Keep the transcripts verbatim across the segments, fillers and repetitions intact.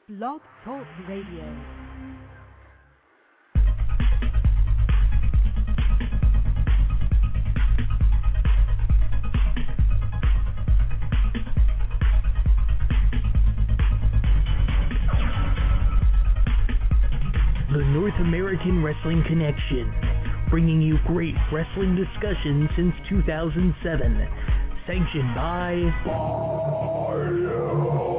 Blog Talk Radio. The North American Wrestling Connection, bringing you great wrestling discussion since two thousand seven, sanctioned by Fire.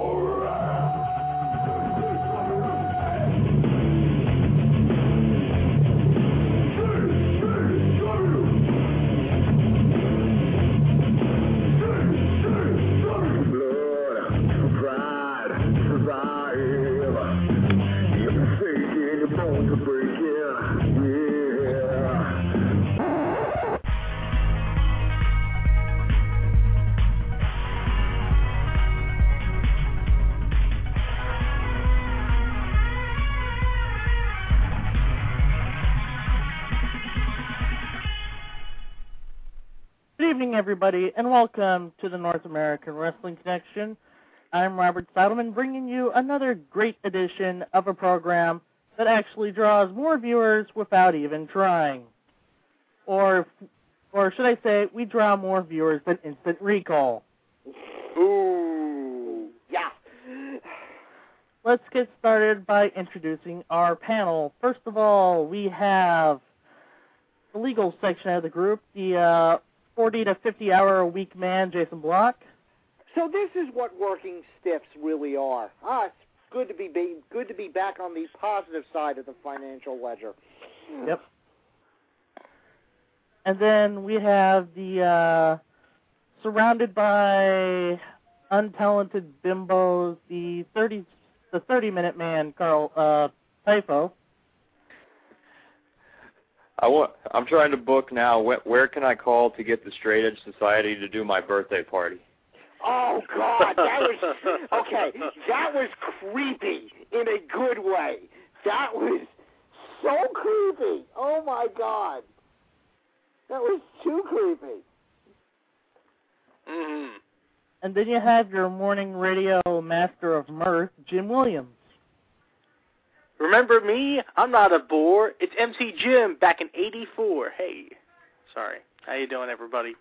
Good evening, everybody, and welcome to the North American Wrestling Connection. I'm Robert Seidelman, bringing you another great edition of a program that actually draws more viewers without even trying. Or, or should I say, we draw more viewers than Instant Recall. Ooh, yeah. Let's get started by introducing our panel. First of all, we have the legal section of the group, the uh, forty to fifty hour a week man, Jason Block. So this is what working stiffs really are. Ah, it's good to be, be good to be back on the positive side of the financial ledger. Yep. And then we have the uh, surrounded by untalented bimbos, the thirty the thirty minute man, Carl uh, Typho. I want, I'm trying to book now. Where, where can I call to get the Straight Edge Society to do my birthday party? Oh, God, that was, okay, that was creepy in a good way. That was so creepy. Oh, my God. That was too creepy. Mm-hmm. And then you have your morning radio master of mirth, Jim Williams. Remember me? I'm not a bore. It's M C Jim back in eighty-four. Hey. Sorry. How you doing, everybody?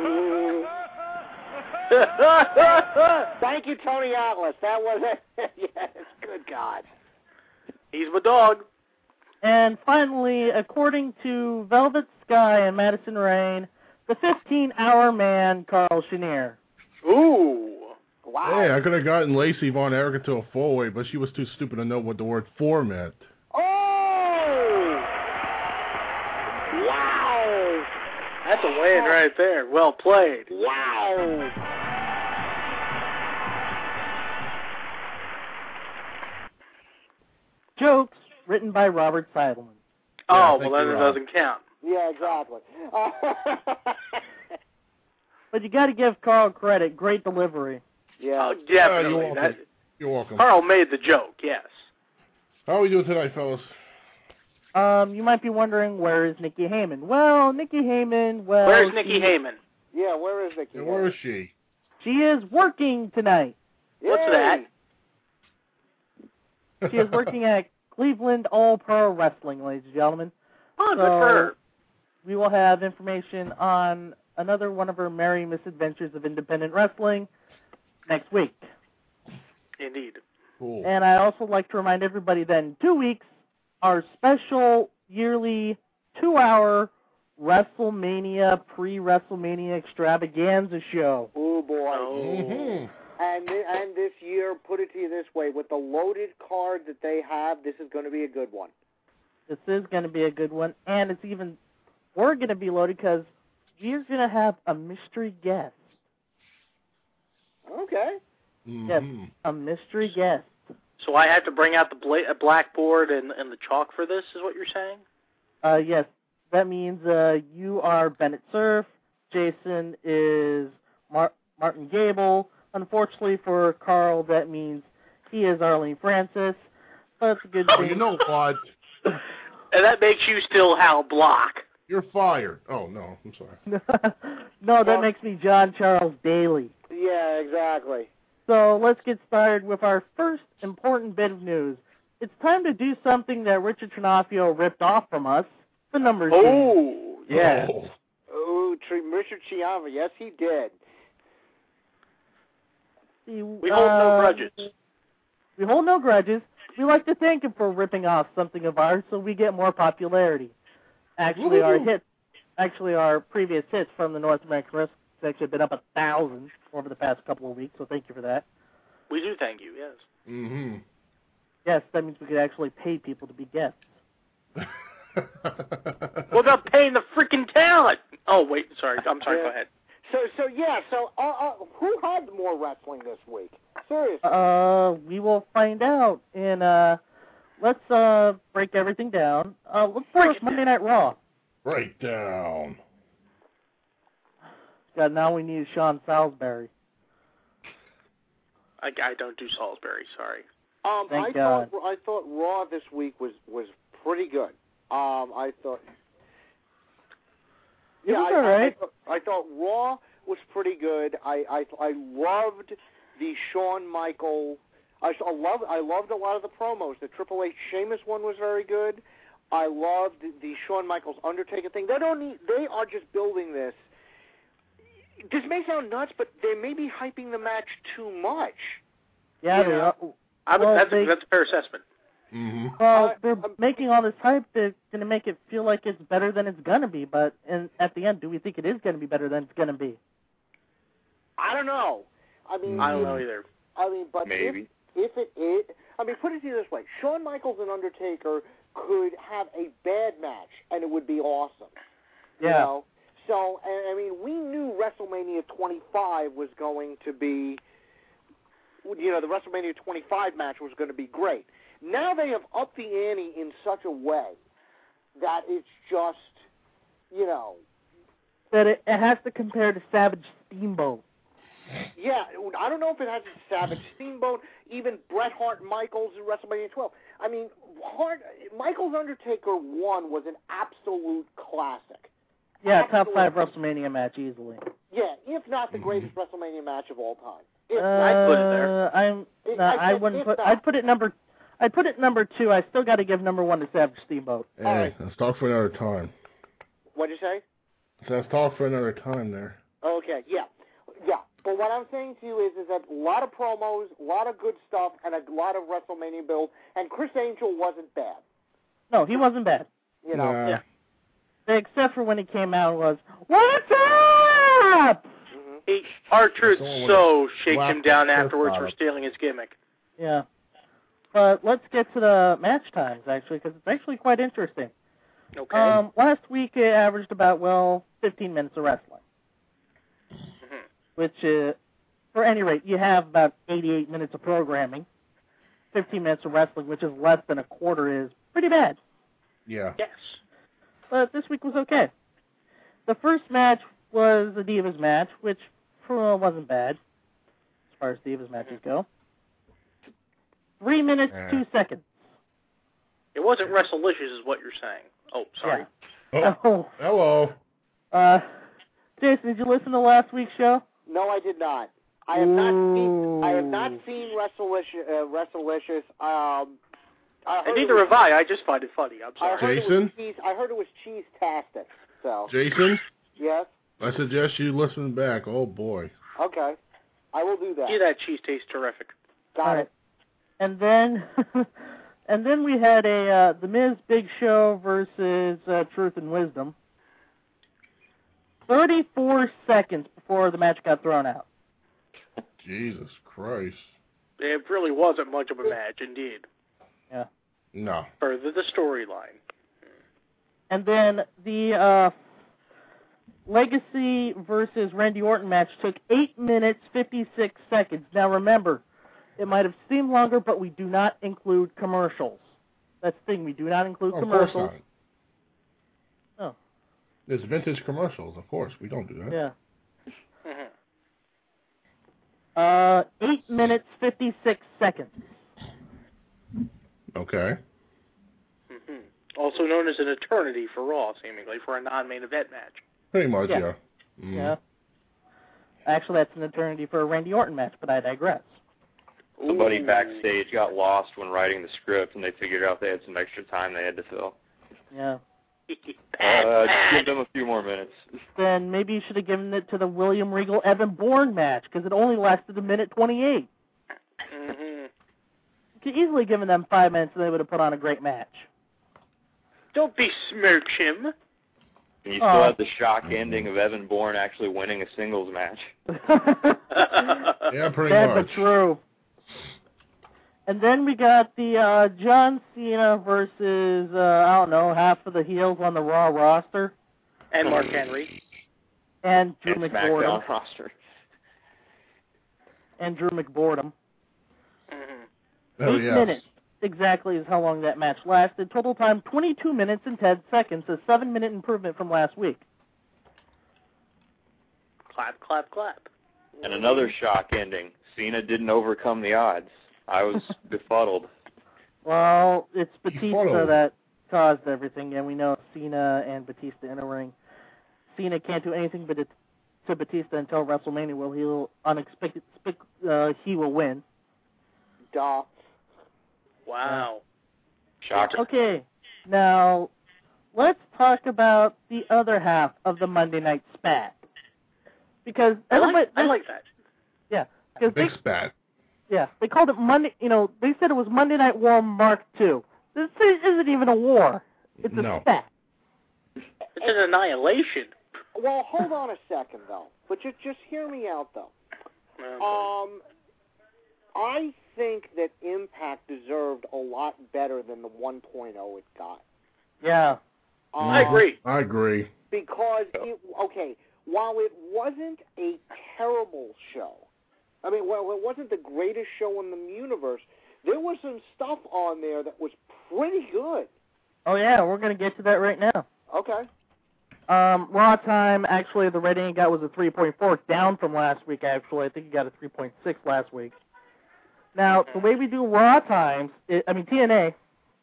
Thank you, Tony Atlas. That was it. Yes, good God. He's my dog. And finally, according to Velvet Sky and Madison Rain, the fifteen hour man, Carl Chenier. Ooh. Wow. Hey, I could have gotten Lacey Von Erika to a four-way, but she was too stupid to know what the word four meant. Oh! Wow! That's a win right there. Well played. Wow! Jokes written by Robert Seidelman. Oh, Yeah, well, then you, it Rob. doesn't count. Yeah, exactly. But you got to give Carl credit. Great delivery. Yeah. Oh, definitely. you're welcome. That, You're welcome. Carl made the joke, yes. How are we doing tonight, fellas? Um, you might be wondering, where is Nikki Heyman? Well, Nikki Heyman, well... Where's Nikki she, Heyman? Yeah, where is Nikki? And where is she? She is working tonight. What's Yay! that? She is working at Cleveland All-Pro Wrestling, ladies and gentlemen. Oh, So, good for her. We will have information on another one of her merry misadventures of independent wrestling next week. Indeed. Cool. And I also like to remind everybody that in two weeks, our special yearly two-hour WrestleMania, pre-WrestleMania extravaganza show. Oh, boy. Mm-hmm. And, and this year, put it to you this way, with the loaded card that they have, this is going to be a good one. This is going to be a good one, and it's even, we're going to be loaded because we're going to have a mystery guest. Okay. Mm-hmm. Yes, a mystery guest. So I have to bring out the bla- blackboard and, and the chalk for this, is what you're saying? Uh, yes, that means uh, you are Bennett Cerf, Jason is Mar- Martin Gable. Unfortunately for Carl, that means he is Arlene Francis, but it's a good Oh, thing. you know what? And that makes you still Hal Block. You're fired. Oh, no, I'm sorry. No, that Well- makes me John Charles Daly. Yeah, exactly. So let's get started with our first important bit of news. It's time to do something that Richard Trinaffio ripped off from us, the numbers game. Oh, yeah. Oh. Oh, Tri- Richard Chiava, yes, he did. See, We hold uh, no grudges. We hold no grudges. We like to thank him for ripping off something of ours so we get more popularity. Actually, our hits, actually our previous hits from the North American Wrestling section have been up a thousand over the past couple of weeks, so thank you for that. We do thank you, yes. Mm-hmm. Yes, that means we could actually pay people to be guests. What about paying the freaking talent? Oh, wait, sorry. I'm sorry, Yeah. go ahead. So, so yeah, so uh, uh, who had more wrestling this week? Seriously. Uh, we will find out. And uh, let's uh break everything down. Uh, let's start with Monday Night Raw. Breakdown. God, now we need Sean Salisbury. I, I don't do Salisbury, sorry. Um, Thank I God. thought I thought Raw this week was was pretty good. Um, I thought. It Yeah, was I, all right. I, I, thought, I thought Raw was pretty good. I I, I loved the Shawn Michael. I, I loved I loved a lot of the promos. The Triple H Sheamus one was very good. I loved the Shawn Michaels Undertaker thing. They don't need. They are just building this. This may sound nuts, but they may be hyping the match too much. Yeah, Yeah. they are. I would, Well, that's, they- a, that's a fair assessment. Mm-hmm. Well, Uh, they're um, making all this hype. They're going to make it feel like it's better than it's going to be. But in, at the end, do we think it is going to be better than it's going to be? I don't know. I mean, I don't if- know either. I mean, but Maybe. if if it is, I mean, put it to you this way: Shawn Michaels and Undertaker could have a bad match, and it would be awesome. You Yeah. know? So, and, I mean, we knew WrestleMania twenty-five was going to be, you know, the WrestleMania twenty-five match was going to be great. Now they have upped the ante in such a way that it's just, you know, That it, it has to compare to Savage Steamboat. yeah, I don't know if it has a Savage Steamboat, even Bret Hart Michaels in WrestleMania twelve. I mean, Hart, Michaels Undertaker one was an absolute classic. Yeah, top Absolutely. five WrestleMania match easily. Yeah, if not the greatest WrestleMania match of all time. If Uh, I'd put it there. I'm. It- No, I I said wouldn't if put. not. I'd put it number. I'd put it number two. I still got to give number one to Savage Steamboat. Hey, All right. let's talk for another time. What'd you say? So let's talk for another time there. Okay, yeah, yeah. But what I'm saying to you is, is that a lot of promos, a lot of good stuff, and a lot of WrestleMania build. And Chris Angel wasn't bad. No, he wasn't bad. You know. Nah. Yeah. Except for when he came out and was, "What's up?" hmm He, R-Truth Someone so shakes whacked him down the piss afterwards out for of- stealing his gimmick. Yeah. But let's get to the match times, actually, because it's actually quite interesting. Okay. Um, last week it averaged about, well, fifteen minutes of wrestling, Mhm. which, uh, for any rate, you have about eighty-eight minutes of programming. fifteen minutes of wrestling, which is less than a quarter, is pretty bad. Yeah. Yes. But this week was okay. The first match was the Divas match, which uh, wasn't bad as far as Divas matches go. Three minutes, Yeah. two seconds. It wasn't WrestleLicious is what you're saying. Oh, sorry. Yeah. Oh, Oh, hello. uh, Jason, did you listen to last week's show? No, I did not. I have not seen. I have not Ooh. seen WrestleLicious. Uh, WrestleLicious. Um, I heard And it neither was- have I. I just find it funny. I'm I sorry. heard it Jason? was cheese. I heard it was cheese-tastic. So Jason, yes, I suggest you listen back. Oh, boy. okay, I will do that. See, that cheese tastes terrific. Got All it. right. And then, and then we had a uh, The Miz Big Show versus uh, Truth and Wisdom. Thirty-four seconds before the match got thrown out. Jesus Christ. It really wasn't much of a match, indeed. Yeah. No. Further the storyline. And then the uh, Legacy versus Randy Orton match took eight minutes, fifty-six seconds. Now remember, it might have seemed longer, but we do not include commercials. That's the thing, we do not include Oh, of course commercials. not. Oh, There's vintage commercials, of course. We don't do that. yeah. Mhm. Uh, eight minutes, fifty-six seconds. Okay. Mhm. Also known as an eternity for Raw, seemingly, for a non-main event match. Pretty much, Yeah. yeah. Mm. Yeah. Actually, that's an eternity for a Randy Orton match, but I digress. Somebody Ooh. backstage got lost when writing the script, and they figured out they had some extra time they had to fill. Yeah. Uh, just give them a few more minutes. Then maybe you should have given it to the William Regal Evan Bourne match, because it only lasted a minute twenty-eight. Mm-hmm. You could easily given them five minutes, and they would have put on a great match. Don't besmirch him. And you still Oh. have the shock ending of Evan Bourne actually winning a singles match. Yeah, pretty Sad much. but true. And then we got the uh, John Cena versus, uh, I don't know, half of the heels on the Raw roster. And Mark Henry. And Drew And McBoredom. SmackDown roster. And Drew McBoredom. Mm-hmm. Oh, Eight yes. minutes exactly is how long that match lasted. Total time, twenty-two minutes and ten seconds. A seven-minute improvement from last week. Clap, clap, clap. And another shock ending. Cena didn't overcome the odds. I was befuddled. Well, it's Batista Befuddled. that caused everything, and we know Cena and Batista in a ring. Cena can't do anything but it, to Batista until WrestleMania, where he'll unexpected uh, he will win. Duh. Wow. Shocker. Okay, now let's talk about the other half of the Monday Night Spat, because I everybody, like, I like that. yeah, because they, Big spat. yeah, they called it Monday. You know, they said it was Monday Night War Mark two. This isn't even a war; it's a No. spat. It's an annihilation. Well, hold on a second, though. But just, just hear me out, though. Um, I think that Impact deserved a lot better than the one point oh it got. Yeah. Um, I agree. I agree. Because, it, okay, while it wasn't a terrible show, I mean, well, it wasn't the greatest show in the universe, there was some stuff on there that was pretty good. Oh yeah, we're gonna get to that right now. Okay. Um, Raw time, actually, the rating it got was a three point four, down from last week, actually. I think it got a three point six last week. Now, the way we do Raw times, it, I mean T N A,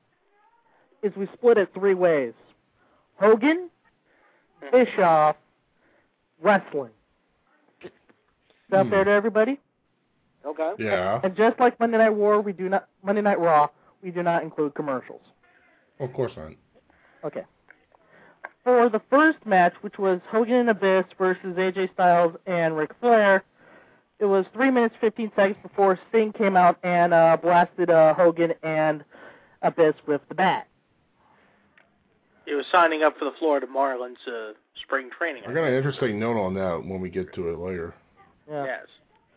is we split it three ways. Hogan, Bischoff, wrestling. Is that Hmm. fair to everybody? Okay. Yeah. And just like Monday Night War, we do not, Monday Night Raw, we do not include commercials. Of course not. Okay. For the first match, which was Hogan and Abyss versus A J Styles and Ric Flair, it was three minutes, fifteen seconds before Sting came out and uh, blasted uh, Hogan and Abyss with the bat. He was signing up for the Florida Marlins uh, spring training. I got an interesting note on that when we get to it later. Yeah. Yes.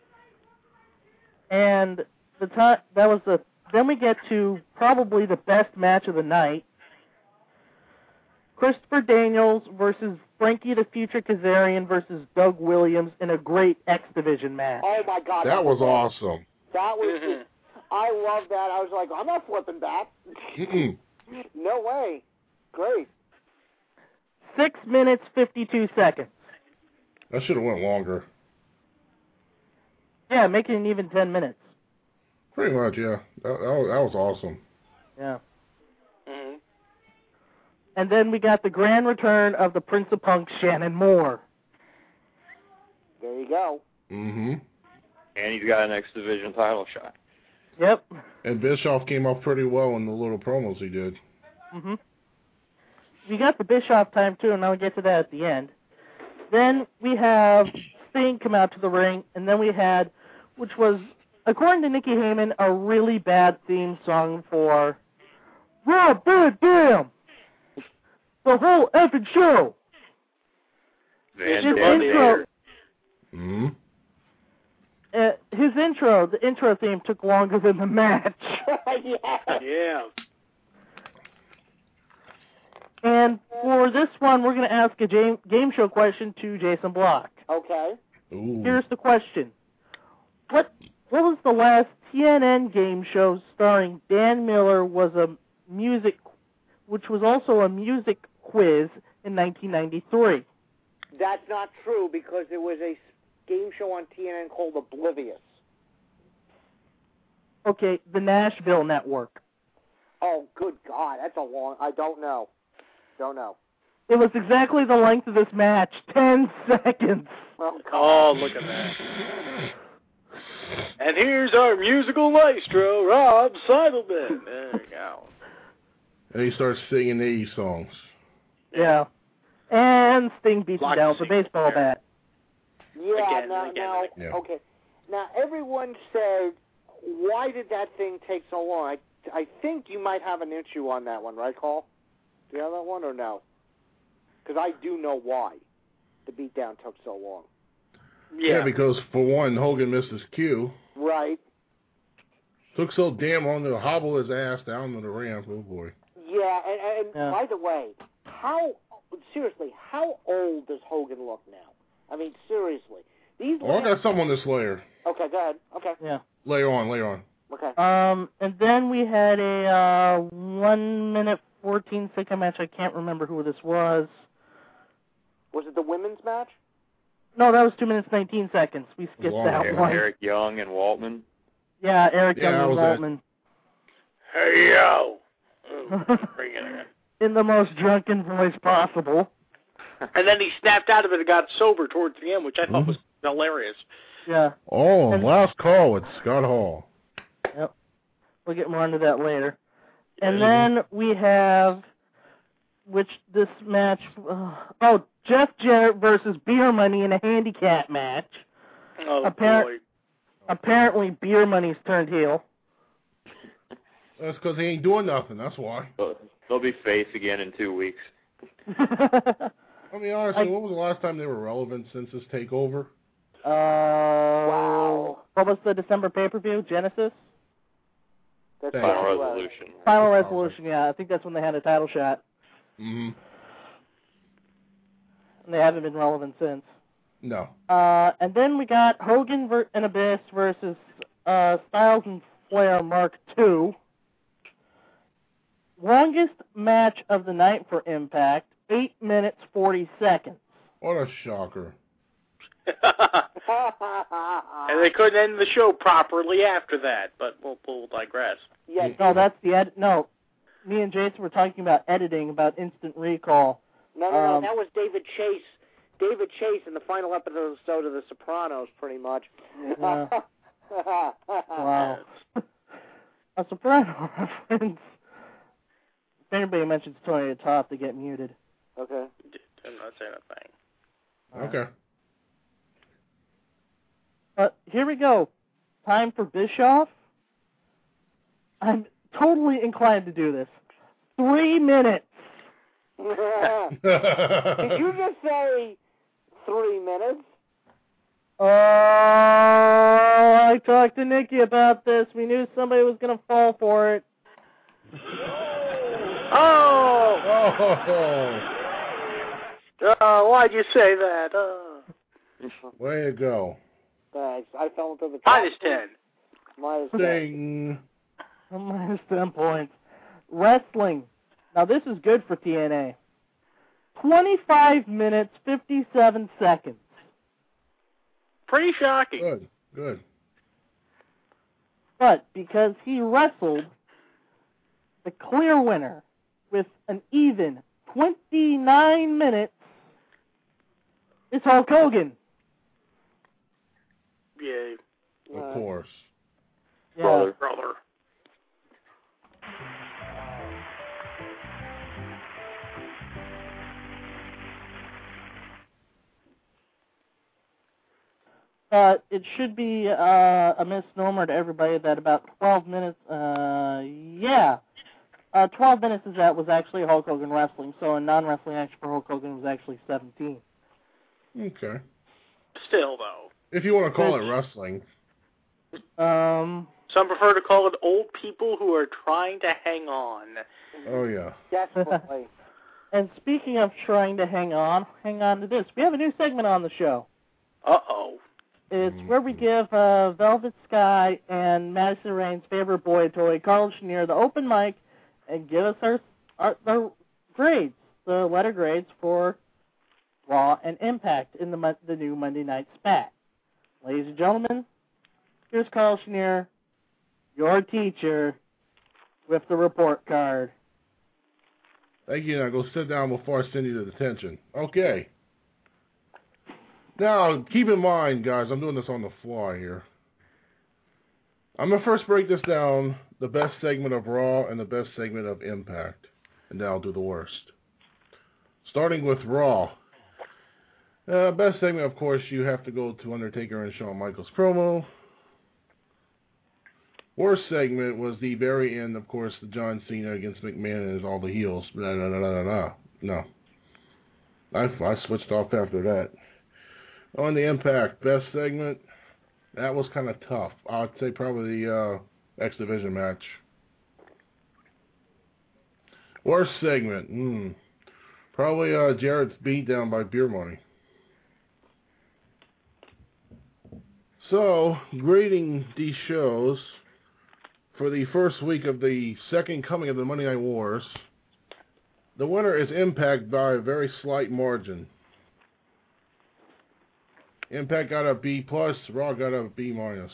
And the time that was the. Then we get to probably the best match of the night. Christopher Daniels versus Frankie the Future Kazarian versus Doug Williams in a great X Division match. Oh, my God. That was awesome. That was Mhm. just, I love that. I was like, I'm not flipping back. Mm-mm. No way. Great. Six minutes, fifty-two seconds. That should have went longer. Yeah, making it even ten minutes. Pretty much, yeah. That, that, was, that was awesome. Yeah. Mm-hmm. And then we got the grand return of the Prince of Punk, Shannon Moore. There you go. Mm-hmm. And he's got an X Division title shot. Yep. And Bischoff came off pretty well in the little promos he did. Mm-hmm. We got the Bischoff time, too, and I'll get to that at the end. Then we have Sting come out to the ring, and then we had, which was, according to Nikki Heyman, a really bad theme song for Rob Bad Damn! The whole effing show! Van His Dam intro, Vader. Mm-hmm. uh, his intro, the intro theme took longer than the match. yeah. Yeah. And for this one, we're going to ask a game, game show question to Jason Block. Okay. Ooh. Here's the question. What what was the last T N N game show starring Dan Miller was a music, which was also a music quiz in nineteen ninety-three? That's not true because there was a game show on T N N called Oblivious. Okay, the Nashville Network. Oh, good God. That's a long... I don't know. Don't know. It was exactly the length of this match, ten seconds. Oh, Oh, look at that. And here's our musical maestro, Rob Seidelman. There you go. And he starts singing eighties songs. Yeah. And Sting beats him Lots down of with a baseball there. bat. Yeah, Again, now, again, now, Yeah. okay. Now, everyone said, why did that thing take so long? I, I think you might have an issue on that one, right, Cole? Do you have that one or no? Because I do know why the beatdown took so long. Yeah. Yeah, because for one, Hogan missed his cue. Right. Took so damn long to hobble his ass down to the ramp. Oh, boy. Yeah, and, and Yeah. by the way, how, seriously, how old does Hogan look now? I mean, seriously. These Oh, I got some on this layer. Okay, go ahead. Okay, Yeah. Later on, later on. okay. Um, and then we had a uh, one minute fourteen second match. I can't remember who this was. Was it the women's match? No, that was two minutes nineteen seconds. We skipped Long that hair. one. Eric Young and Waltman. Yeah, Eric Yeah, Young that and was Waltman. Hey, yo. Oh, bring it in. In the most drunken voice possible. And then he snapped out of it and got sober towards the end, which I thought was hilarious. Yeah. Oh, And- last call with Scott Hall. Yep. We'll get more into that later. And Yeah. then we have, which this match, uh, oh, Jeff Jarrett versus Beer Money in a handicap match. Oh, Appar- boy. Apparently, Beer Money's turned heel. That's because he ain't doing nothing. That's why. They'll be face again in two weeks. I mean, honestly, I- when was the last time they were relevant since this takeover? Uh, wow. What was the December pay-per-view? Genesis? That's Thank Final what it was. resolution. Final Resolution, yeah. I think that's when they had a title shot. Mm-hmm. And they haven't been relevant since. No. Uh, and then we got Hogan ver- and Abyss versus uh, Styles and Flair Mark two. Longest match of the night for Impact, eight minutes, forty seconds. What a shocker. And they couldn't end the show properly after that, but we'll, we'll digress. Yeah, No, that's the ed- no. Me and Jason were talking about editing, about instant recall. no, no, no. um, That was David Chase. David Chase in the final episode of The Sopranos, pretty much. Yeah. Wow. A Soprano reference. If anybody mentions Tony the Top, they get muted. Okay. I'm not saying a thing. Okay. But here we go. Time for Bischoff. I'm totally inclined to do this. Three minutes. Did you just say three minutes? Oh, I talked to Nikki about this. We knew somebody was going to fall for it. Oh! Oh, Oh, why'd you say that? Oh. way to go. Thanks. I fell into the Minus ten. Minus ten. Ding. Minus ten points. Wrestling. Now, this is good for T N A. twenty-five minutes, fifty-seven seconds. Pretty shocking. Good. Good. But because he wrestled the clear winner with an even twenty-nine minutes, it's Hulk Hogan. Yay. Of course. Yeah. Brother. Brother. Uh, it should be uh, a misnomer to everybody that about twelve minutes, uh, yeah, uh, twelve minutes is that was actually Hulk Hogan wrestling, so a non-wrestling action for Hulk Hogan was actually seventeen. Okay. Still, though. If you want to call it wrestling. Um, Some prefer to call it old people who are trying to hang on. Oh, yeah. Definitely. and speaking of trying to hang on, hang on to this. We have a new segment on the show. Uh-oh. It's where we give uh, Velvet Sky and Madison Rain's favorite boy toy, Carl Chenier, the open mic, and give us our, our, our grades, the letter grades for Raw and Impact in the mon- the new Monday Night Spat. Ladies and gentlemen, here's Carl Chenier, your teacher, with the report card. Thank you. Now go sit down before I send you to detention. Okay. Now, keep in mind, guys, I'm doing this on the fly here. I'm going to first break this down, the best segment of Raw and the best segment of Impact. And then I'll do the worst. Starting with Raw. Uh, best segment, of course, you have to go to Undertaker and Shawn Michaels promo. Worst segment was the very end, of course, the John Cena against McMahon and all the heels. Blah, blah, blah, blah, blah. No. I, I switched off after that. On the Impact, best segment, that was kind of tough. I'd say probably the uh, X Division match. Worst segment, hmm. Probably uh, Jarrett's beatdown by Beer Money. So, grading these shows for the first week of the second coming of the Monday Night Wars, the winner is Impact by a very slight margin. Impact got a B plus, Raw got a B minus.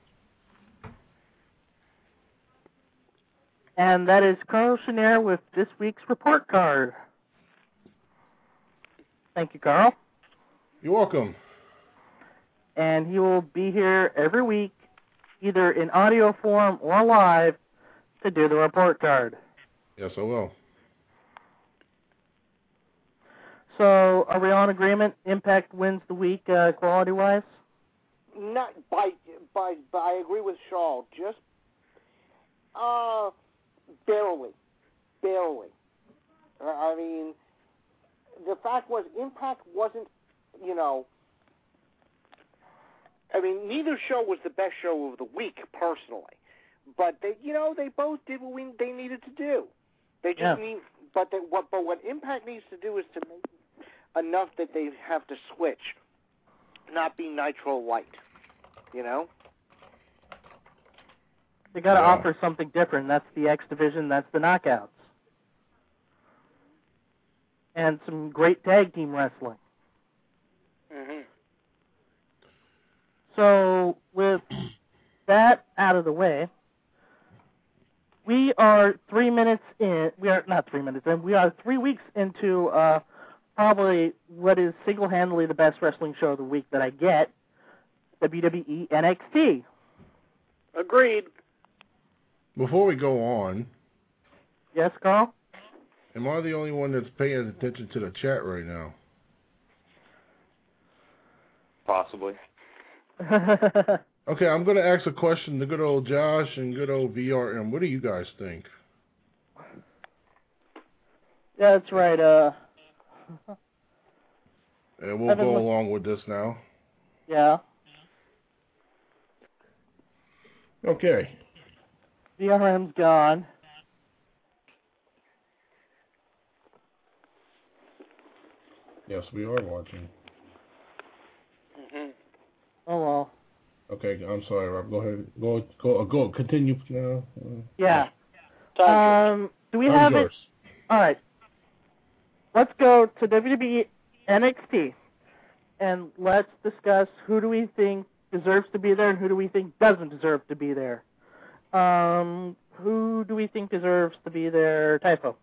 And that is Carl Chenier with this week's report card. Thank you, Carl. You're welcome. And he will be here every week, either in audio form or live, to do the report card. Yes, I will. So, are we on agreement? Impact wins the week, uh, quality-wise? Not by, by, by, I agree with Shaw. Just, uh, barely. Barely. I mean, the fact was, Impact wasn't, you know, I mean, neither show was the best show of the week, personally. But, they, you know, they both did what we, they needed to do. They just yeah. need, but, they, what, but what Impact needs to do is to make enough that they have to switch, not be Nitro Light, you know? They got to yeah. offer something different. That's the X Division, that's the Knockouts. And some great tag team wrestling. Mm-hmm. So, with that out of the way, we are three minutes in, we are, not three minutes in, we are three weeks into, uh, probably what is single-handedly the best wrestling show of the week that I get, W W E N X T. Agreed. Before we go on... Yes, Carl? Am I the only one that's paying attention to the chat right now? Possibly. Okay, I'm going to ask a question to good old Josh and good old V R M. What do you guys think? Yeah, that's right, uh... And we'll go along with this now. Yeah. Okay. V R M's gone. Yes, we are watching. Mm-hmm. Oh, well. Okay, I'm sorry, Rob. Go ahead. Go, go, go. Continue now. Yeah. Um, do we have it? All right. Let's go to W W E N X T, and let's discuss who do we think deserves to be there and who do we think doesn't deserve to be there. Um, who do we think deserves to be there, Typho?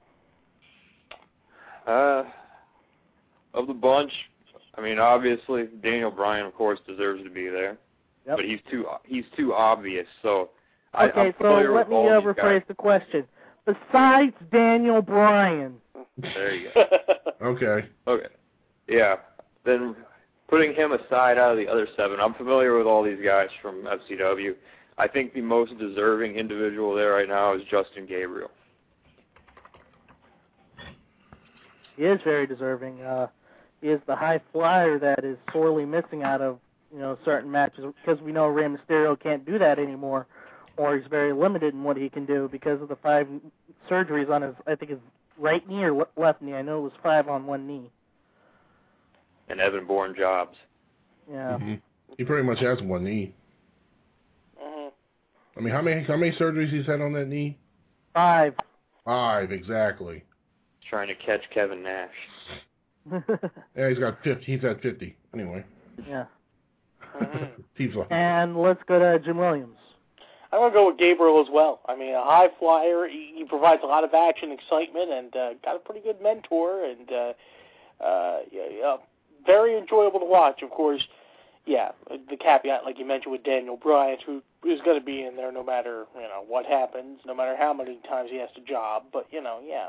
Uh, of the bunch, I mean, obviously Daniel Bryan, of course, deserves to be there, yep. but he's too he's too obvious. So, okay, I, I'm so let me uh, rephrase guys. the question. Besides Daniel Bryan. There you go. Okay. Okay. Yeah. Then putting him aside out of the other seven, I'm familiar with all these guys from F C W. I think the most deserving individual there right now is Justin Gabriel. He is very deserving. Uh, he is the high flyer that is sorely missing out of, you know, certain matches because we know Rey Mysterio can't do that anymore, or he's very limited in what he can do because of the five surgeries on his, I think his right knee or left knee. I know it was five on one knee. And Evan Bourne Jobs. Yeah. Mm-hmm. He pretty much has one knee. Mm-hmm. I mean, how many how many surgeries he's had on that knee? Five. Five, exactly. Trying to catch Kevin Nash. Yeah, he's got fifty. He's at fifty. Anyway. Yeah. Seems like. And let's go to Jim Williams. I'm going to go with Gabriel as well. I mean, a high flyer. He, he provides a lot of action, excitement, and uh, got a pretty good mentor, and uh, uh, yeah, yeah, very enjoyable to watch. Of course, yeah, the caveat, like you mentioned, with Daniel Bryan, who is going to be in there no matter, you know, what happens, no matter how many times he has to job. But, you know, yeah.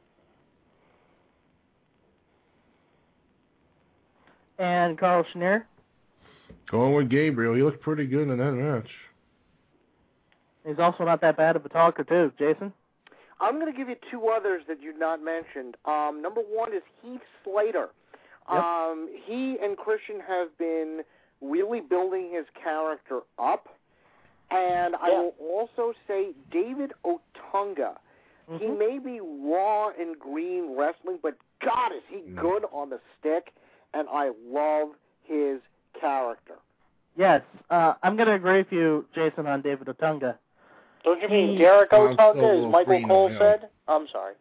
And Carl Schneer? Going with Gabriel. He looked pretty good in that match. He's also not that bad of a talker, too. Jason? I'm going to give you two others that you've not mentioned. Um, number one is Heath Slater. Yep. Um, he and Christian have been really building his character up. And I Yeah. will also say David Otunga. Mm-hmm. He may be raw and green wrestling, but God, is he Mm. good on the stick, and I love his character. Yes, uh, I'm going to agree with you, Jason, on David Otunga. Don't you mean He- Derek I'm Otunga, so as Michael green Cole on him. said? I'm sorry.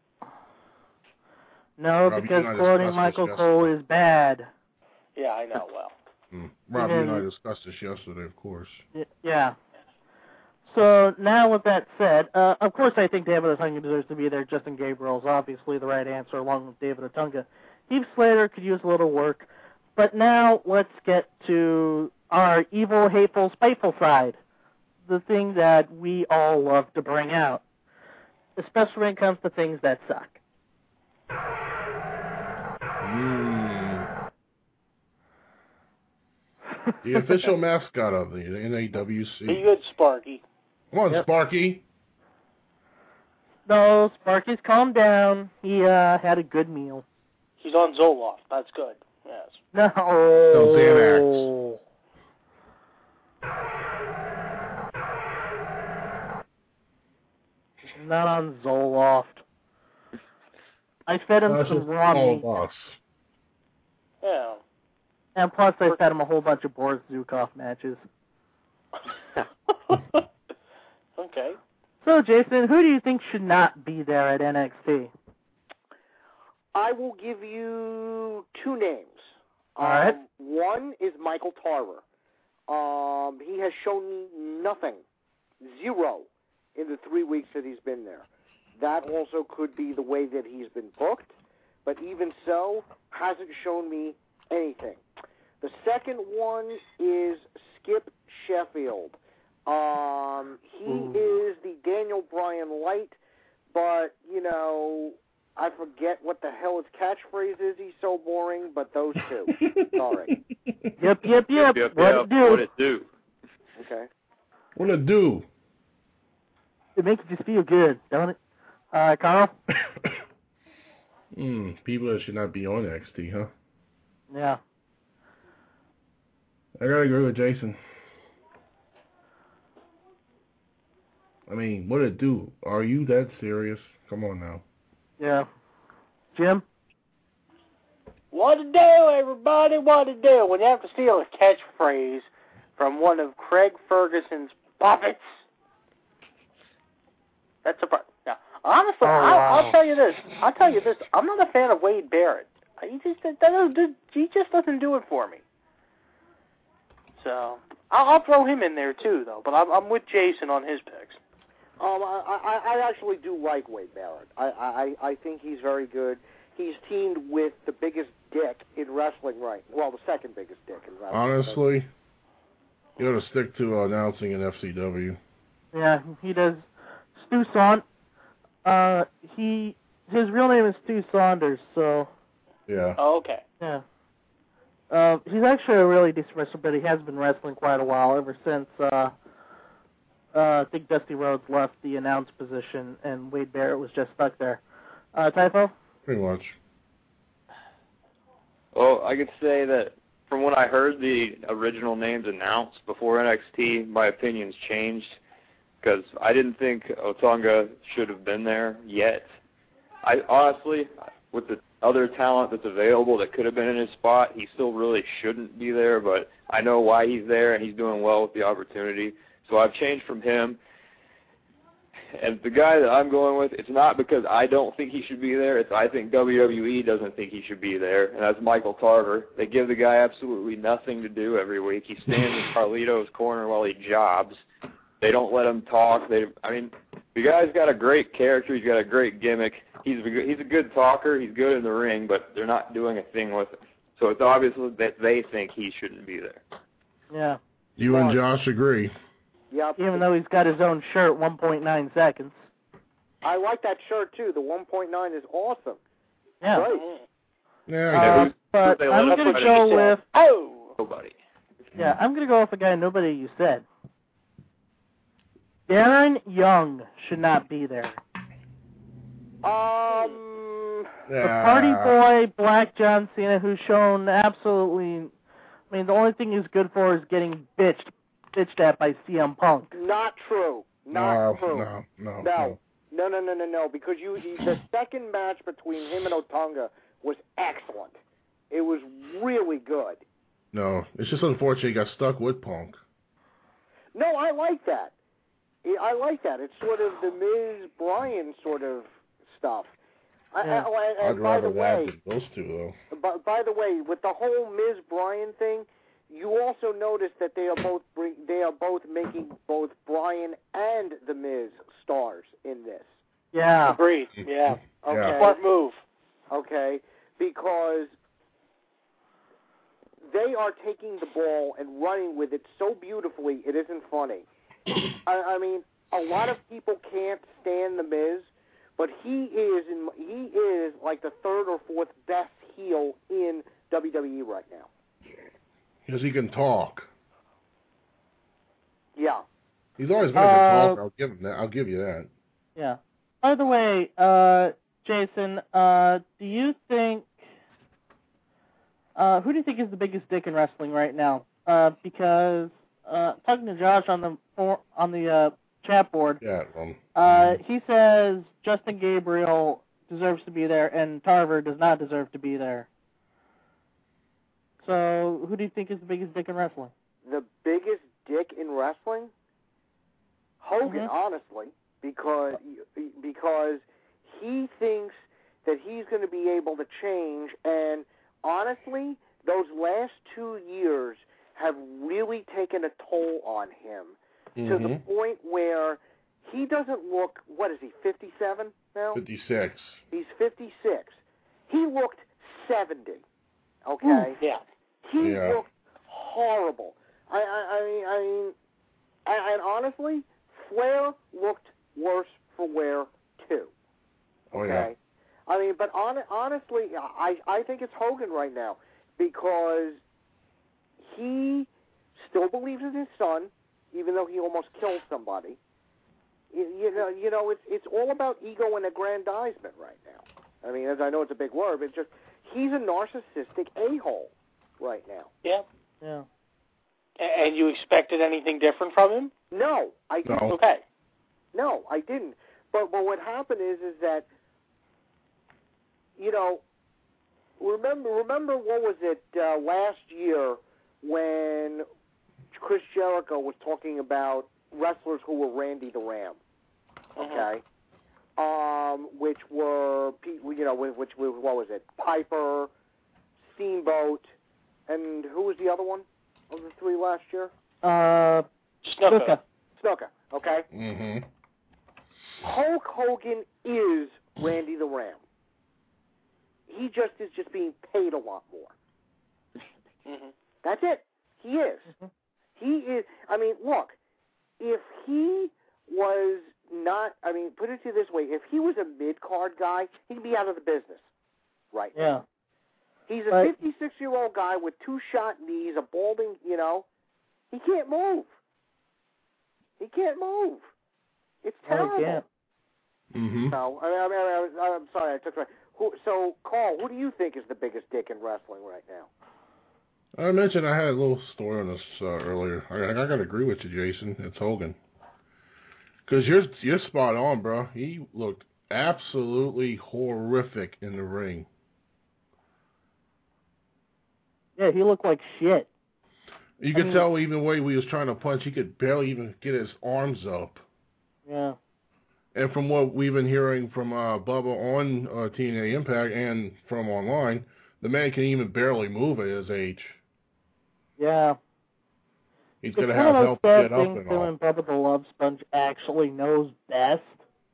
No, Rob, you because and I quoting discussed Michael this Cole is bad. Yeah, I know, well. Mm. Rob, you and I Even- discussed this yesterday, of course. Y- Yeah. So now with that said, uh, of course I think David Otunga deserves to be there. Justin Gabriel is obviously the right answer along with David Otunga. Heath Slater could use a little work. But now let's get to our evil, hateful, spiteful side. The thing that we all love to bring out. Especially when it comes to things that suck. Mm. The official mascot of the N A W C. Be good, Sparky. Come on, Yep. Sparky. No, Sparky's calmed down. He uh, had a good meal. He's on Zoloft. That's good. Yes. No. No, Xanax. Not on Zoloft. I fed him That's some just raw all meat. of us. Yeah. And plus I fed him a whole bunch of Boris Zukov matches. Okay. So, Jason, who do you think should not be there at N X T? I will give you two names. All um, right. One is Michael Tarver. Um, he has shown me nothing, zero, in the three weeks that he's been there. That also could be the way that he's been booked, but even so, hasn't shown me anything. The second one is Skip Sheffield. Um, he Ooh. is the Daniel Bryan light, but, you know, I forget what the hell his catchphrase is. He's so boring, but those two. Sorry. Yep, yep, yep. Yep, what yep, it do? what it do? Okay. What it do? It makes you just feel good, don't it? Uh, Carl? Hmm, people that should not be on N X T, huh? Yeah. I gotta agree with Jason. I mean, what it do? Are you that serious? Come on now. Yeah. Jim? What to do, everybody? What to do? When you have to steal a catchphrase from one of Craig Ferguson's puppets, that's a problem. Now, honestly, Oh, I'll, wow. I'll tell you this. I'll tell you this. I'm not a fan of Wade Barrett. He just that doesn't, he just doesn't do it for me. So I'll, I'll throw him in there too, though. But I'm, I'm with Jason on his picks. Um, I, I, I actually do like Wade Barrett. I, I, I think he's very good. He's teamed with the biggest dick in wrestling right Well, the second biggest dick in wrestling. Honestly, you ought to stick to uh, announcing in F C W. Yeah, he does. Stu Saunders. Uh, he, his real name is Stu Saunders, so, Yeah. Oh, okay. yeah. Uh, he's actually a really decent wrestler, but he has been wrestling quite a while, ever since, uh, uh, I think Dusty Rhodes left the announce position, and Wade Barrett was just stuck there. Uh, Typho? Pretty much. Well, I could say that from when I heard the original names announced before N X T, my opinions changed because I didn't think Otunga should have been there yet. I honestly, with the other talent that's available that could have been in his spot, he still really shouldn't be there, but I know why he's there, and he's doing well with the opportunity. So I've changed from him. And the guy that I'm going with, it's not because I don't think he should be there. It's I think W W E doesn't think he should be there, and that's Michael Tarver. They give the guy absolutely nothing to do every week. He stands in Carlito's corner while he jobs. They don't let him talk. They, I mean, the guy's got a great character. He's got a great gimmick. He's a, he's a good talker. He's good in the ring, but they're not doing a thing with him. So it's obvious that they think he shouldn't be there. Yeah. You and Josh agree. Yep. Even though he's got his own shirt, one point nine seconds. I like that shirt, too. The one point nine is awesome. Yeah. Great. Yeah, Uh, but I'm going to go with... Oh! Nobody. Yeah, I'm going to go with a guy nobody you said. Darren Young should not be there. Um... The party boy, Black John Cena, who's shown absolutely... I mean, the only thing he's good for is getting bitched, bitched at by C M Punk. Not true. Not no, true. No, no, no. No, no, no, no, no, because you, you the second match between him and Otunga was excellent. It was really good. No, it's just unfortunate he got stuck with Punk. No, I like that. I like that. It's sort of the Miz Bryan sort of stuff. Yeah. I, I, I'd and by rather the that way, than those two, though. by, by the way, with the whole Miz Bryan thing, you also notice that they are both bring, they are both making both Bryan and the Miz stars in this. Yeah. Agreed. Yeah. Okay. Yeah. Smart move. Okay, because they are taking the ball and running with it so beautifully, it isn't funny. I, I mean, a lot of people can't stand the Miz, but he is in, he is like the third or fourth best heel in W W E right now. Because he can talk. Yeah. He's always been a Uh, good talker. I'll give him that. I'll give you that. Yeah. By the way, uh, Jason, uh, do you think, uh, who do you think is the biggest dick in wrestling right now? Uh, because, uh, talking to Josh on the, for, on the, uh, chat board, Yeah. Um, uh, he says Justin Gabriel deserves to be there and Tarver does not deserve to be there. So, who do you think is the biggest dick in wrestling? The biggest dick in wrestling? Hogan, Mhm. honestly, because because he thinks that he's going to be able to change, and honestly, those last two years have really taken a toll on him mm-hmm. to the point where he doesn't look, what is he, fifty-seven now? fifty-six. He's fifty-six. He looked seventy, okay? Yeah. He Yeah. looked horrible. I, I, I mean, I mean, and, and honestly, Flair looked worse for wear too. Oh, Okay, yeah. I mean, but on, honestly, I I think it's Hogan right now because he still believes in his son, even though he almost killed somebody. You, you know, you know, it's it's all about ego and aggrandizement right now. I mean, as I know it's a big word, but it's just he's a narcissistic a-hole right now. Yeah. Yeah. A- And you expected anything different from him? No, I didn't. No. Okay. No, I didn't. But but what happened is is that you know remember remember what was it uh, last year when Chris Jericho was talking about wrestlers who were Randy the Ram, okay, Mhm. um, which were you know which, which what was it Piper, Steamboat, and who was the other one of the three last year? Uh, Snuka. Snuka. Snuka, okay. Mm-hmm. Hulk Hogan is Randy the Ram. He just is just being paid a lot more. Mm-hmm. That's it. He is. Mhm. He is. I mean, look, if he was not, I mean, put it to you this way, if he was a mid-card guy, he'd be out of the business right Yeah. now. He's a Right. fifty-six-year-old guy with two shot knees, a balding, you know. He can't move. He can't move. It's No, terrible. he can't. Mm-hmm. No, I mean, I mean, I, I'm sorry, I took my. Who, so, Carl, who do you think is the biggest dick in wrestling right now? I mentioned I had a little story on this uh, earlier. I, I got to agree with you, Jason. It's Hogan. Because you're, you're spot on, bro. He looked absolutely horrific in the ring. Yeah, he looked like shit. You I could mean- tell even the way he was trying to punch, he could barely even get his arms up. Yeah. And from what we've been hearing from uh, Bubba on uh, T N A Impact and from online, the man can even barely move at his age. Yeah. He's It's going to one have of those help to sad get up things and that all. when Bubba the Love Sponge actually knows best.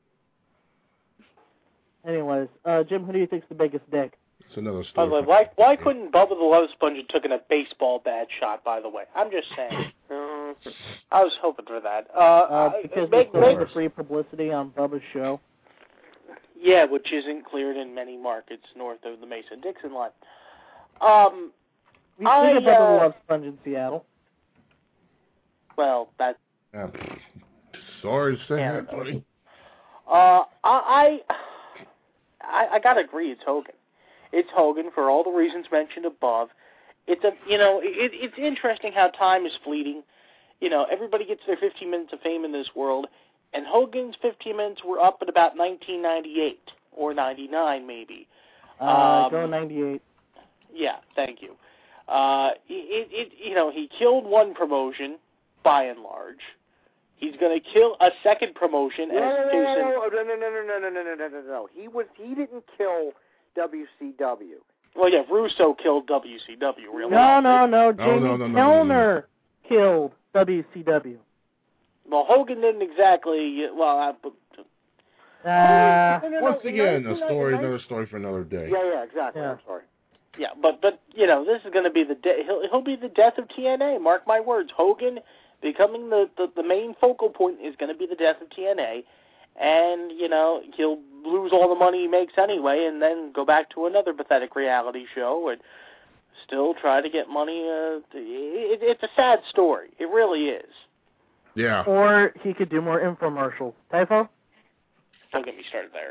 Anyways, uh, Jim, who do you think's the biggest dick? It's another By the story. way, why why couldn't Bubba the Love Sponge have taken a baseball bat shot? By the way, I'm just saying. Uh, I was hoping for that. Uh, Uh, I- because make, we make, the free publicity on Bubba's show. yeah, which isn't cleared in many markets north of the Mason-Dixon line. Um, We I, see a Bubba uh, the Love Sponge in Seattle. well, that. Yeah. Sorry to say Yeah. that, buddy. Uh, I, I, I gotta agree. It's Hogan. It's Hogan for all the reasons mentioned above. It's a, you know, it, it's interesting how time is fleeting. You know, everybody gets their fifteen minutes of fame in this world, and Hogan's fifteen minutes were up at about nineteen ninety-eight or ninety-nine, maybe. Uh, Um, go ninety-eight. Yeah, thank you. Uh, it, it, you know, he killed one promotion, by and large. He's going to kill a second promotion, No, as no, no, Jason. no, no, no, no, no, no, no, no, no, no, no. He was. He didn't kill W C W. Well, yeah, Russo killed W C W, really. No, no, no. No, Jamie no, no, no, no, Kellner no, killed W C W. Well, Hogan didn't exactly. Well, I, Uh, No, no, no, Once in again, nineteen a story, ninety-nine another story for another day. Yeah, yeah, exactly. Yeah. I'm sorry. yeah, but but you know, this is going to be the de- he'll he'll be the death of T N A. Mark my words. Hogan becoming the the, the main focal point is going to be the death of T N A, and you know he'll lose all the money he makes anyway, and then go back to another pathetic reality show and still try to get money. Uh, it, it's a sad story. It really is. Yeah. or he could do more infomercials. Typho? Don't get me started there.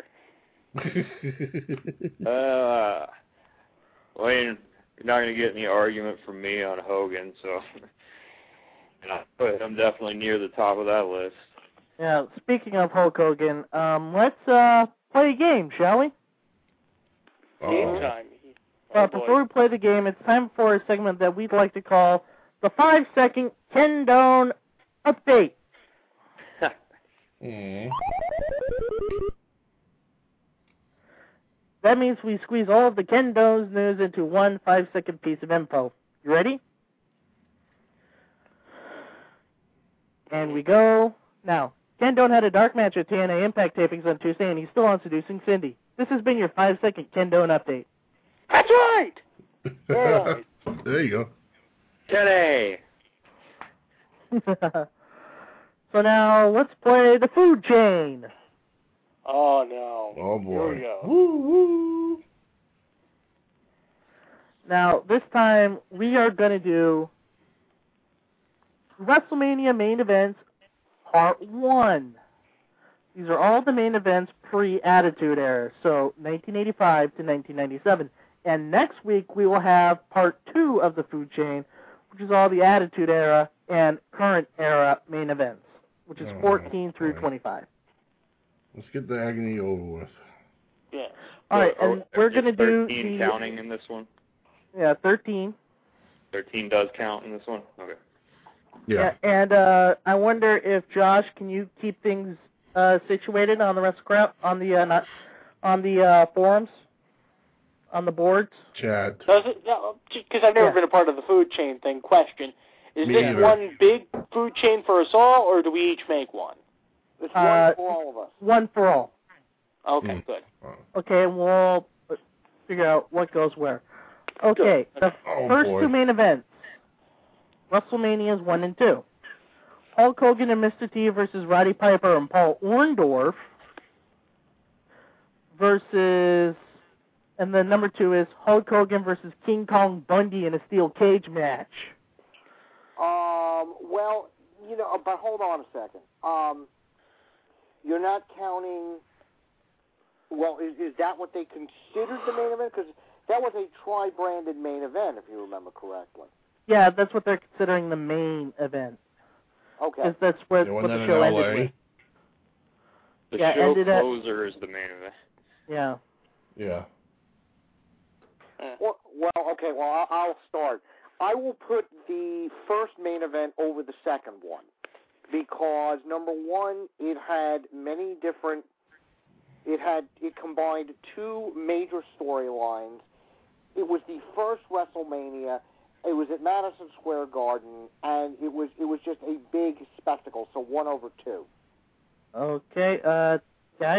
Uh, well, you're not going to get any argument from me on Hogan, so and I put him definitely near the top of that list. Yeah, speaking of Hulk Hogan, um, let's uh, play a game, shall we? Game Uh-oh. time. Uh, Oh, boy. before we play the game, it's time for a segment that we'd like to call the five-second Ken Doan Update. Mm. That means we squeeze all of the Ken Doan's news into one five-second piece of info. You ready? And we go. Now, Ken Doan had a dark match at T N A Impact tapings on Tuesday, and he's still on Seducing Cindy. This has been your five-second Ken Doan Update. That's right. Yeah. There you go. Kenny! So now, let's play the food chain. Oh, no. Oh, Here boy. we go. Woo, woo. Now, this time, we are going to do WrestleMania main events, part one. These are all the main events pre-Attitude Era, so nineteen eighty-five to nineteen ninety-seven. And next week, we will have part two of the food chain, which is all the Attitude Era and current era main events, which is Oh, fourteen through boy. twenty-five. Let's get the agony over with. Yeah. All right, So, and are- we're is going to do thirteen the... counting in this one? Yeah, thirteen. thirteen does count in this one? Okay. Yeah. And uh, I wonder if Josh, can you keep things uh, situated on the rest crowd on the uh, not on the uh, forums, on the boards? Chat. Does it? Because I've never Yeah. been a part of the food chain thing. Question: Is Me this either. one big food chain for us all, or do we each make one? It's Uh, one for all of us. One for all. Okay, Hmm. good. Okay, and we'll figure out what goes where. Okay, the Oh, first boy. two main events, WrestleManias one and two. Hulk Hogan and Mister T versus Roddy Piper and Paul Orndorff versus, and then number two is Hulk Hogan versus King Kong Bundy in a steel cage match. Um, well, you know, but hold on a second. Um, you're not counting. Well, is is that what they considered the main event? Because that was a tri-branded main event, if you remember correctly. Yeah, that's what they're considering the main event. Okay. Because that's what, They what won the that in show L A. ended with. The Yeah, show ended at- closer is the main event. Yeah. Yeah. Well, well, okay. Well, I'll, I'll start. I will put the first main event over the second one because number one, it had many different. It had it combined two major storylines. It was the first WrestleMania, It was at Madison Square Garden, and it was it was just a big spectacle. So one over two. Okay, uh, guys.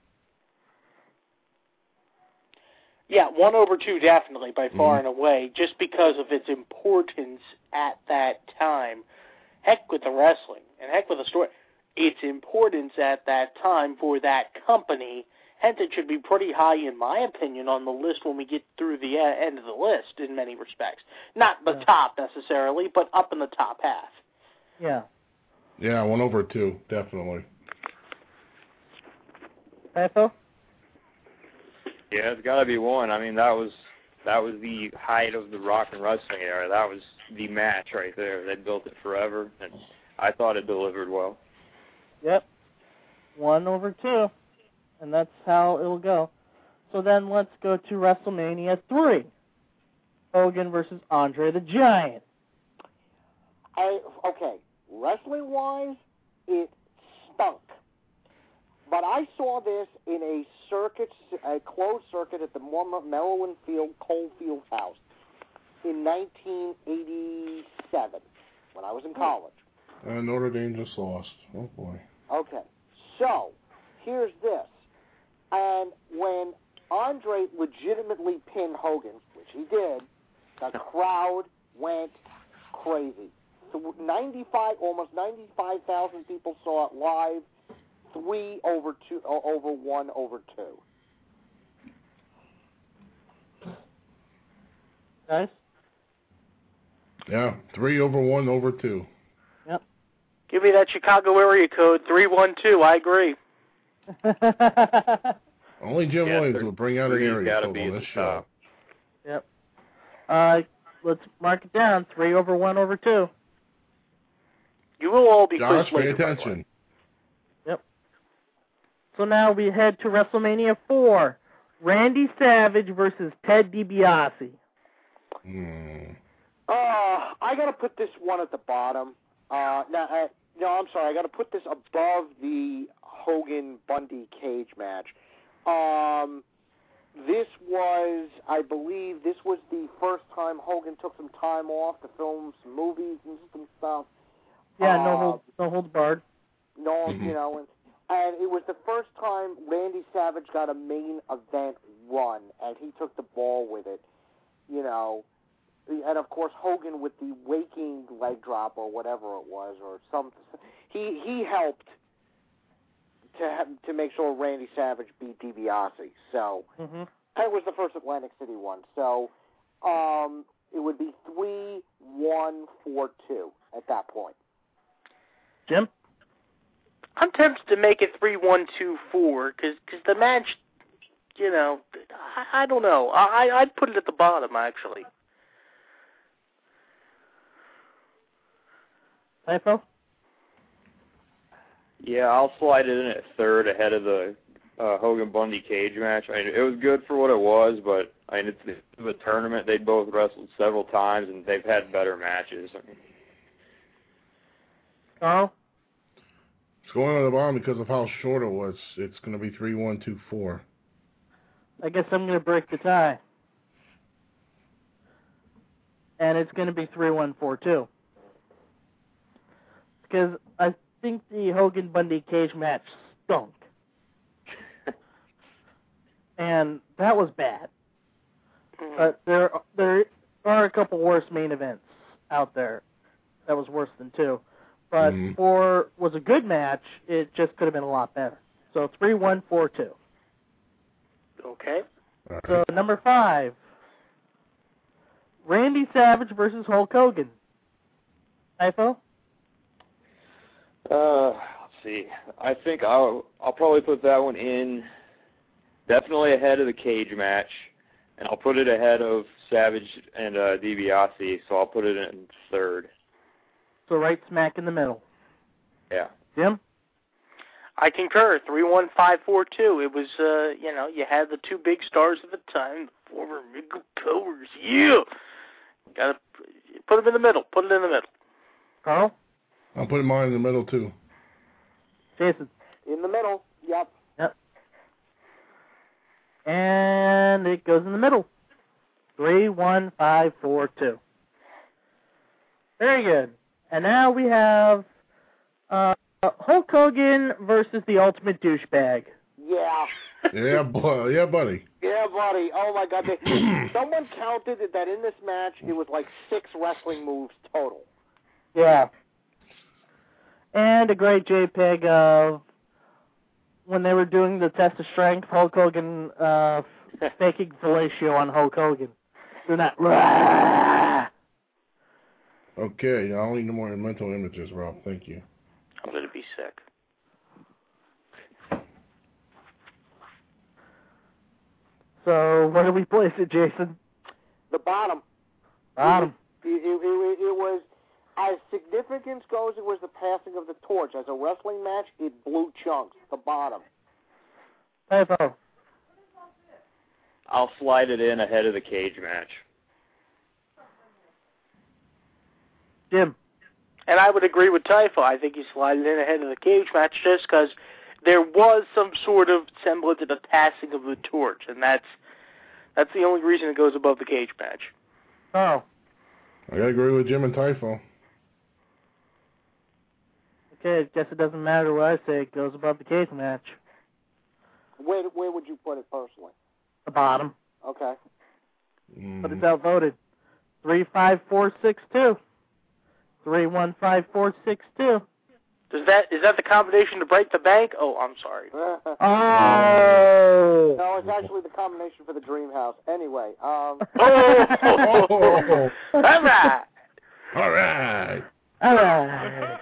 Yeah, one over two definitely by far Mm-hmm. and away, just because of its importance at that time. Heck with the wrestling, and heck with the story. Its importance at that time for that company, hence it should be pretty high, in my opinion, on the list when we get through the uh, end of the list in many respects. Not the Yeah. top necessarily, but up in the top half. Yeah. Yeah, one over two, definitely. Typho? Yeah, it's got to be one. I mean, that was that was the height of the rock and wrestling era. That was the match right there. They built it forever, and I thought it delivered well. Yep. One over two. And that's how it'll go. So then let's go to WrestleMania three. Hogan versus Andre the Giant. I, okay, wrestling-wise, it stunk. But I saw this in a circuit, a closed circuit at the Maryland Field Coalfield House in nineteen eighty-seven when I was in college. And Notre Dame just lost. Oh, boy. Okay, so here's this. And when Andre legitimately pinned Hogan, which he did, the crowd went crazy. So ninety-five, almost ninety-five thousand people saw it live. Three over two, over one over two. Guys? Yeah, three over one over two. Yep. Give me that Chicago area code, three one two, I agree. Only Jim Yeah, Williams thir- would bring out an three's area gotta code be on at this the show. top. Yep. Uh, let's mark it down. Three over one over two. You will all be Josh, quizzed pay later, by the way. attention. So now we head to WrestleMania four. Randy Savage versus Ted DiBiase. Hmm. Uh, I got to put this one at the bottom. Uh, now, uh, no, I'm sorry. I got to put this above the Hogan Bundy cage match. Um, this was, I believe, this was the first time Hogan took some time off to film some movies and some stuff. Yeah, uh, no hold, no holds barred. No, Mhm. you know, and, and it was the first time Randy Savage got a main event run, and he took the ball with it, you know. And, of course, Hogan with the waking leg drop or whatever it was, or some, he he helped to have, to make sure Randy Savage beat DiBiase. So Mm-hmm. that was the first Atlantic City one. So um, it would be three one four two at that point. Jim? I'm tempted to make it three one two four because the match, you know, I, I don't know. I, I'd put it at the bottom, actually. Typho? Yeah, I'll slide it in at third ahead of the uh, Hogan Bundy cage match. I mean, it was good for what it was, but I mean, it's the, the tournament. They both wrestled several times, and they've had better matches. I mean, Carl? It's going on the bottom because of how short it was. It's going to be three one two four. I guess I'm going to break the tie. And it's going to be three one four two. Because I think the Hogan Bundy cage match stunk. And that was bad. But there there are a couple worse main events out there. That was worse than two. But Mhm. for was a good match, it just could have been a lot better. So three one four two. Okay. All right. So number five, Randy Savage versus Hulk Hogan. Typho? Uh, let's see. I think I'll I'll probably put that one in definitely ahead of the cage match, and I'll put it ahead of Savage and uh, DiBiase. So I'll put it in third. So right smack in the middle. Yeah. Jim? I concur. Three one five four two. It was, uh, you know, you had the two big stars at the time, the former big powers. Yeah. Got to put them in the middle. Put it in the middle. Carl? I'm putting mine in the middle, too. Jason? In the middle, yep. Yep. And it goes in the middle. Three one five four two. Very good. And now we have uh, Hulk Hogan versus the Ultimate Douchebag. Yeah. Yeah, boy. Yeah, buddy. Yeah, buddy. Oh, my God. They, someone counted that in this match, it was like six wrestling moves total. Yeah. And a great JPEG of when they were doing the test of strength, Hulk Hogan uh, faking fellatio on Hulk Hogan. They're not. Rah! Okay, I don't need no more mental images, Rob. Thank you. I'm going to be sick. So, where do we place it, Jason? The bottom. Bottom. It, it, it, it was, as significance goes, it was the passing of the torch. As a wrestling match, it blew chunks. The bottom. Typo. I'll slide it in ahead of the cage match. Jim. And I would agree with Typho. I think he slid it in ahead of the cage match just because there was some sort of semblance of the passing of the torch, and that's that's the only reason it goes above the cage match. Oh. I gotta agree with Jim and Typho. Okay, I guess it doesn't matter what I say. It goes above the cage match. Where, where would you put it personally? The bottom. Okay. Mm. But it's outvoted. Three, five, four, six, two. Three, one, five, four, six, two. Does that is that the combination to break the bank? Oh, I'm sorry. Oh. No, it's actually the combination for the Dream House. Anyway, um. Oh. All right. All right. All right.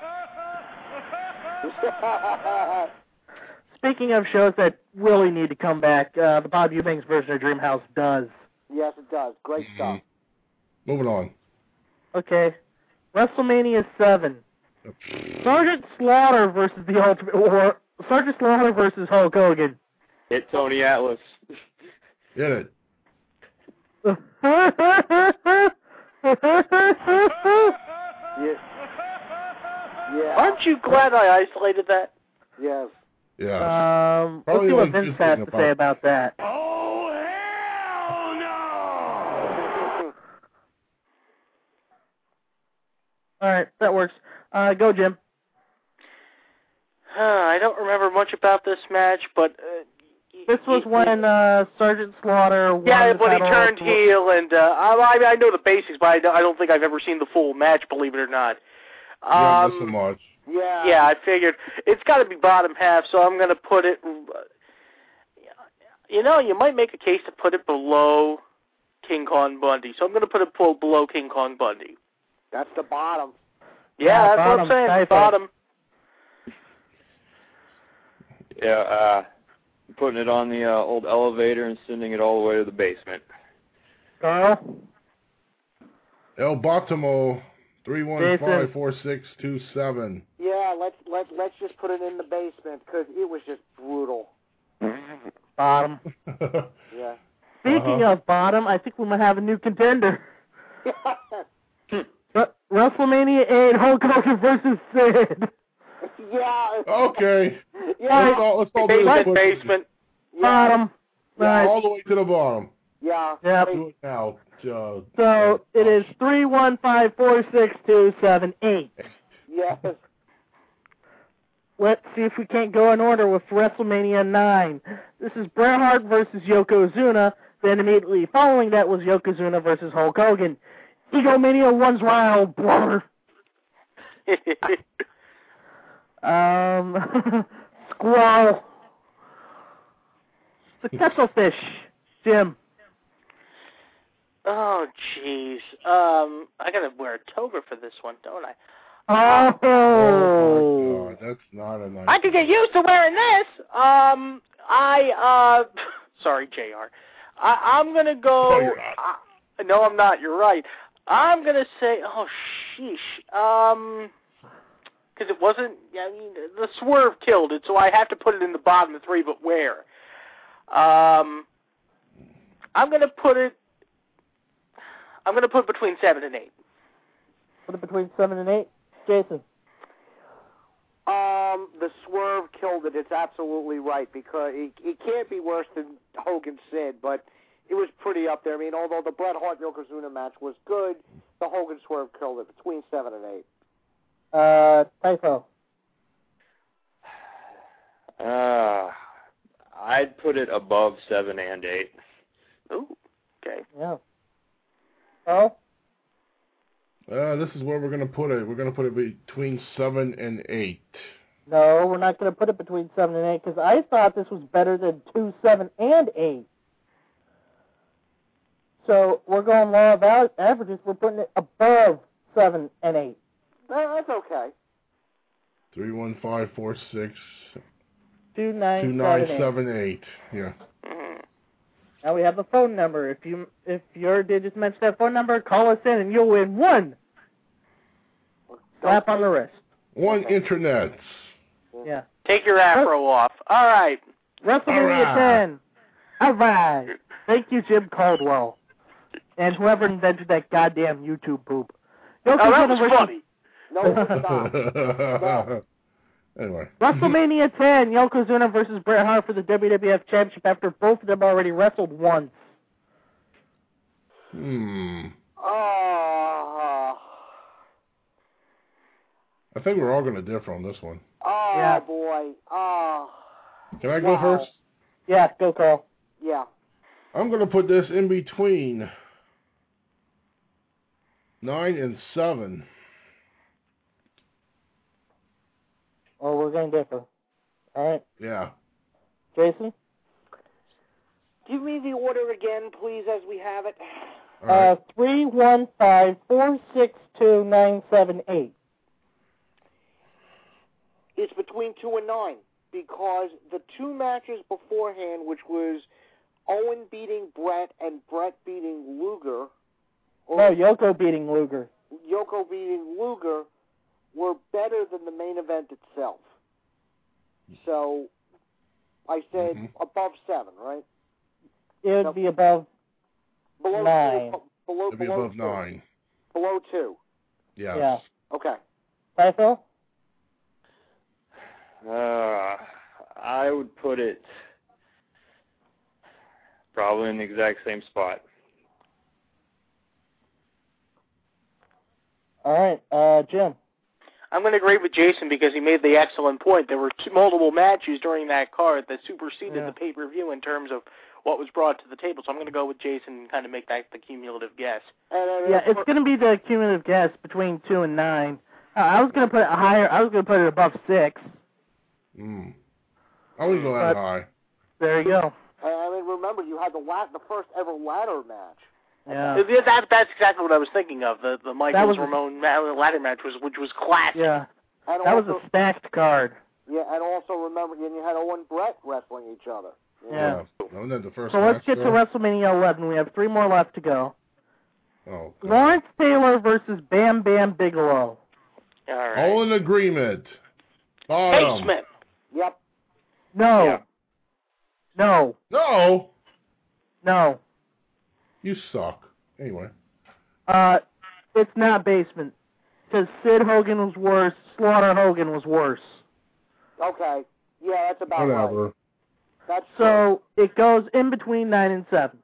Speaking of shows that really need to come back, uh, the Bob Eubanks version of Dream House does. Yes, it does. Great stuff. Moving on. Okay. WrestleMania seven. Sergeant Slaughter versus the Ultimate War. Sergeant Slaughter versus Hulk Hogan. Hit Tony Atlas. Get it. Yeah. Yeah. Aren't you glad I isolated that? Yes. Yeah. Um, let's Probably see what like Vince just has thinking to say about- about that. Oh, hell no! All right, that works. Uh, go, Jim. Uh, I don't remember much about this match, but uh, This was he, when uh, Sergeant Slaughter won yeah, the when he title turned of- heel, and uh, I, I know the basics, but I don't, I don't think I've ever seen the full match. Believe it or not. Yeah, Um, not so much. Yeah. Yeah, I figured it's got to be bottom half, so I'm going to put it. You know, you might make a case to put it below King Kong Bundy, so I'm going to put it below King Kong Bundy. That's the bottom. Yeah, Yeah, that's bottom, what I'm saying. typo. Bottom. Yeah, uh, putting it on the uh, old elevator and sending it all the way to the basement. Carl? El Baltimo, three one five four six two seven. Yeah, let's let's let's just put it in the basement because it was just brutal. Bottom. Yeah. Speaking Uh-huh. of bottom, I think we might have a new contender. Re- WrestleMania eight, Hulk Hogan versus Sid. Yeah. Okay. Yeah. Let's all, let's all do Basement, it. basement. Yeah. Bottom. Yeah, Right. all the way to the bottom. Yeah. Yep. Do it now. Uh, So it is three one five four six two seven eight. Yes. Let's see if we can't go in order with WrestleMania nine. This is Bret Hart versus Yokozuna. Then immediately following that was Yokozuna versus Hulk Hogan. Egomania one's wild. Brr. Um, Squall. The Cuttlefish. Jim. Oh, jeez. Um, I gotta wear a toga for this one, don't I? Oh. Oh, my God. That's not a nice... I could get used to wearing this. Um, I, uh, sorry, J R. I, I'm gonna go... No, you're not. Uh, no, I'm not. You're right. I'm gonna say, oh, sheesh. Um, because it wasn't, I mean, the swerve killed it, so I have to put it in the bottom of three, but where? Um, I'm gonna put it, I'm gonna put between seven and eight. Put it between seven and eight. Jason. Um, the swerve killed it. It's absolutely right because it, it can't be worse than Hogan said, but it was pretty up there. I mean, although the Bret Hart Yokozuna match was good, the Hogan Swerve killed it between seven and eight. Uh, Typho. Uh, I'd put it above seven and eight. Ooh, okay. Yeah. Oh? Uh, this is where we're going to put it. We're going to put it between seven and eight. No, we're not going to put it between seven and eight because I thought this was better than two, seven, and eight. So we're going law of averages. We're putting it above seven and eight. No, that's okay. Three one five four six Two nine, two nine seven, seven eight. Yeah. Now we have a phone number. If you if your digits match that phone number, call us in and you'll win one slap on the wrist. One internet. Yeah. Take your afro off. All right. WrestleMania All right. ten. All right. Thank you, Jim Caldwell, and whoever invented that goddamn YouTube poop. Oh, that was Versus- funny. No, it's not. No. Anyway. WrestleMania ten, Yokozuna versus Bret Hart for the W W F Championship after both of them already wrestled once. Hmm. Oh, I think we're all going to differ on this one. oh Yeah. boy. Oh, Can I go Wow. first? Yeah, go Carl. yeah. I'm going to put this in between nine and seven. Oh, we're going to differ. All right. Yeah. Jason? Give me the order again, please, as we have it. All right. Uh, three one five four six two nine seven eight. It's between two and nine because the two matches beforehand, which was Owen beating Bret and Bret beating Luger, or No, Yoko beating Luger. Yoko beating Luger, were better than the main event itself. So I said Mhm. above seven, right? It would No. be above Below Nine. Two, below It'll be below above two. nine. Below two. Yes. Yeah. Okay. Typho? Uh, I would put it probably in the exact same spot. All right. Uh, Jim? I'm going to agree with Jason because he made the excellent point. There were two, multiple matches during that card that superseded Yeah. the pay-per-view in terms of what was brought to the table. So I'm going to go with Jason and kind of make that the cumulative guess. And, and Yeah, it's going to be the cumulative guess between two and nine. Uh, I was going to put it higher. I was going to put it above six. Mm. I wouldn't go that But- high. There you go. I I mean, remember you had the la- the first ever ladder match. Yeah. Uh, That, that's exactly what I was thinking of. The the Michaels was a- Ramon ma- ladder match was which was classic. Yeah. And That was also, a stacked card. yeah, and also remember, and you had Owen and Brett wrestling each other. Yeah. Wasn't that the first So let's match, get to though? WrestleMania eleven. We have three more left to go. Oh, God. Lawrence Taylor versus Bam Bam Bigelow. All right. All in agreement. Bottom. Basement. Yep. No. Yeah. No. No. No. You suck. Anyway. Uh, it's not basement. Because Sid Hogan was worse. Slaughter Hogan was worse. Okay. Yeah, that's about right. Whatever. That's So it goes in between nine and seven.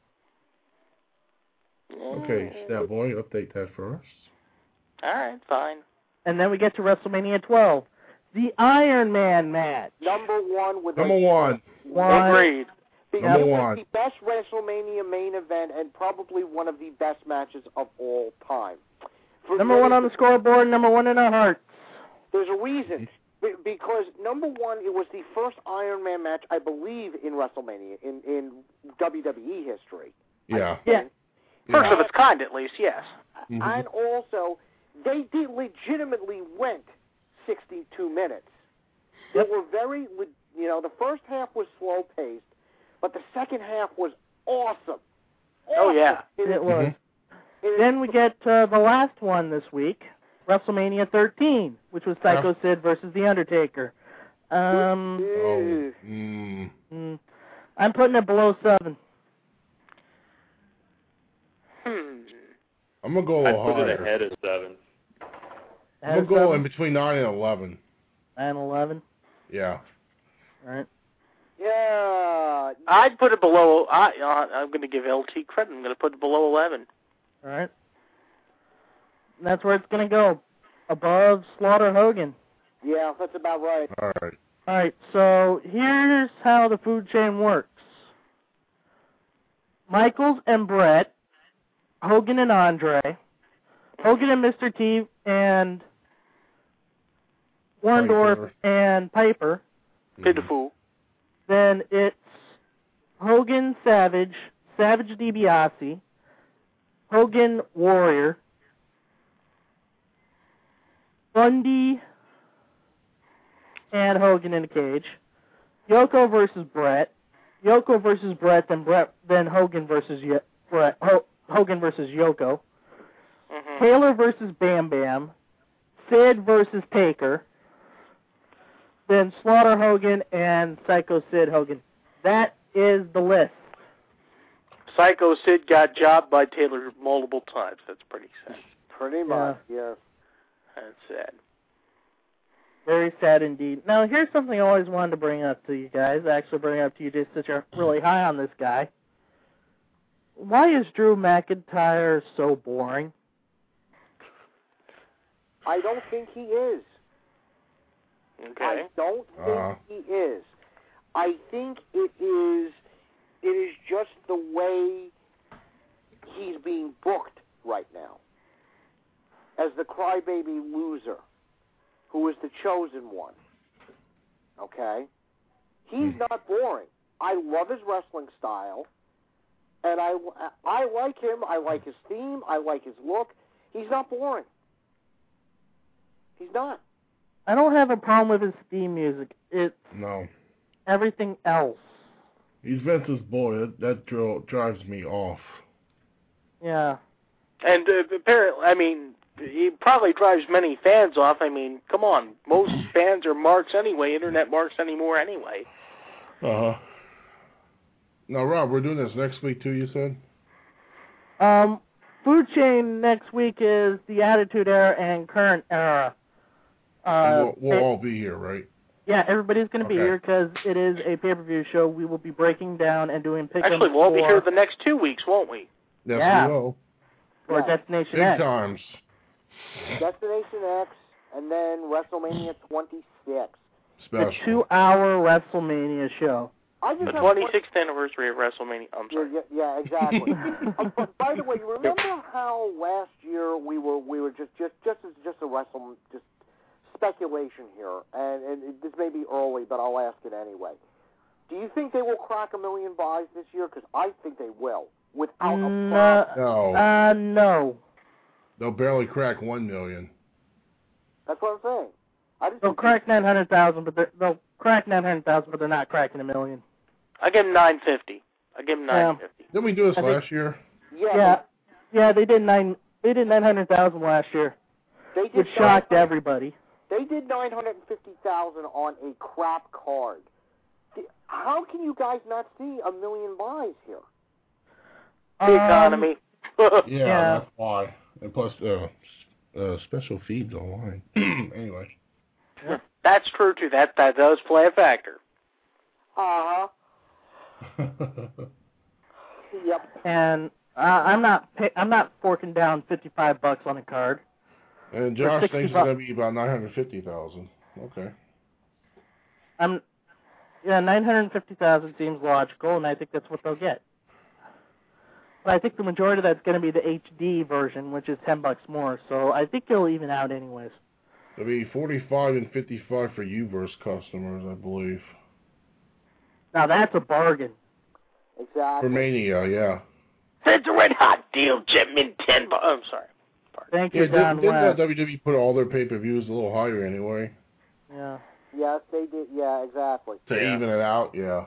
Okay, Stat Boy, update that for us. All right, fine. And then we get to WrestleMania twelve. The Iron Man match. number one with Number a, one. One. Agreed. because Number it was one. the best WrestleMania main event and probably one of the best matches of all time. For Number one on the scoreboard, number one in our hearts. There's a reason. Be- Because, number one, it was the first Iron Man match, I believe, in WrestleMania, in, in W W E history. Yeah. Yeah. First Yeah. of its kind, at least. Yes. Mhm. And also, they did legitimately went sixty-two minutes. Yep. They were very, le- you know, the first half was slow-paced, but the second half was awesome. Oh, Awesome. yeah. It was. Mhm. it- Then we get uh, the last one this week, WrestleMania thirteen, which was Psycho Sid versus The Undertaker. Um, Oh. Mm. mm, I'm putting it below seven. Hmm. I'm going to go a I'd little put it higher. ahead of seven. I'm going to go in between nine and eleven. nine eleven. Yeah. All right. Yeah. I'd put it below. I, uh, I'm going to give L T credit. I'm going to put it below eleven. All right. And that's where it's going to go, above Slaughter Hogan. Yeah, that's about right. All right. All right, so here's how the food chain works. Michaels and Brett, Hogan and Andre, Hogan and Mister T, and Warndorf Piper. and Piper. Pitiful. Then it's Hogan Savage, Savage DiBiase, Hogan Warrior, Bundy and Hogan in a cage, Yoko versus Brett, Yoko versus Brett, then Brett, then Hogan versus Ye- Brett, Ho- Hogan versus Yoko, Mm-hmm. Taylor versus Bam Bam, Sid versus Taker, then Slaughter Hogan and Psycho Sid Hogan. That is the list. Psycho Sid got jobbed by Taylor multiple times. That's pretty sad. Pretty much, yeah. That's sad. Very sad indeed. Now, here's something I always wanted to bring up to you guys. Actually, bring up to you just since you're really high on this guy. Why is Drew McIntyre so boring? I don't think he is. Okay. I don't think Uh. he is. I think it is. It is just the way he's being booked right now as the crybaby loser, who is the chosen one. Okay, he's not boring. I love his wrestling style, and I I like him. I like his theme. I like his look. He's not boring. He's not. I don't have a problem with his theme music. It's No. everything else. He's Vince's boy. That, that dro- drives me off. Yeah. And uh, apparently, I mean, he probably drives many fans off. I mean, come on. Most fans are marks anyway, internet marks anymore anyway. Uh-huh. Now, Rob, we're doing this next week, too, you said? Um, Food Chain next week is the Attitude Era and Current Era. Uh, And we'll we'll it- all be here, right? Yeah, everybody's going to be Okay. here because it is a pay-per-view show. We will be breaking down and doing pick-ups Actually, we'll all be for, here the next two weeks, won't we? Yes, Yeah. we will. for Yeah. Destination Big X. times. Destination X, and then WrestleMania twenty-six. The Special. two-hour WrestleMania show. I just The have one- twenty-sixth anniversary of WrestleMania. I'm Yeah, sorry. yeah, yeah, exactly. Uh, but by the way, you remember how last year we were we were just just just as just a wrestle just speculation here, and and it, this may be early, but I'll ask it anyway. Do you think they will crack a million buys this year? Because I think they will, without a problem. No, No. uh, no. They'll barely crack one million. That's what I'm saying. I just They'll crack nine hundred thousand, but they're- they'll crack nine hundred thousand, but they're not cracking a million. I give him nine fifty. I give him nine fifty. Didn't we do this I think- last year? yeah, Yeah, yeah, they did nine. They did nine hundred thousand last year, they did which shocked nine- everybody. They did nine hundred fifty thousand on a crap card. How can you guys not see a million buys here? The Um, economy. Yeah, Yeah. that's why. And plus, uh, uh, special feeds online. Anyway. That's true, too. That, that does play a factor. Uh huh. Yep. And uh, I'm not. Pay- I'm not forking down fifty-five bucks on a card. And Josh sixty thinks it's bucks. going to be about nine hundred fifty thousand. Okay. I'm. Yeah, nine hundred fifty thousand seems logical, and I think that's what they'll get. But I think the majority of that's going to be the H D version, which is ten bucks more. So I think it'll even out anyways. It'll be forty-five and fifty-five for U-verse customers, I believe. Now that's a bargain. Exactly. For Mania, yeah. That's a red hot deal, Jim, in ten bucks. I'm sorry. Thank Yeah, you, Don didn't, didn't West. that W W E put all their pay-per-views a little higher anyway? Yeah. Yes, they did. Yeah, exactly. To Yeah. even it out, yeah.